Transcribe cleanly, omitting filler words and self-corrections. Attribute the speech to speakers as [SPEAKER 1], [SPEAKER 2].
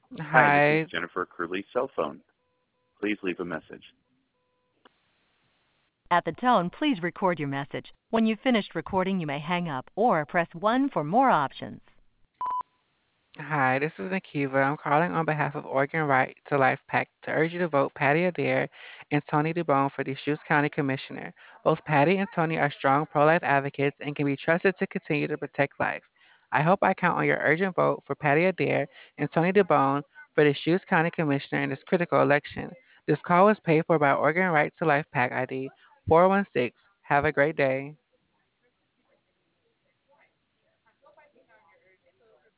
[SPEAKER 1] Hi, this is
[SPEAKER 2] Hi.
[SPEAKER 1] Jennifer Curley's cell phone. Please leave a message.
[SPEAKER 3] At the tone, please record your message. When you've finished recording, you may hang up or press 1 for more options.
[SPEAKER 2] Hi, this is Nikiva. I'm calling on behalf of Oregon Right to Life PAC to urge you to vote Patty Adair and Tony DeBone for Deschutes County Commissioner. Both Patty and Tony are strong pro-life advocates and can be trusted to continue to protect life. I hope I count on your urgent vote for Patty Adair and Tony DeBone for Deschutes County Commissioner in this critical election. This call was paid for by Oregon Right to Life PAC ID 416. Have a great day.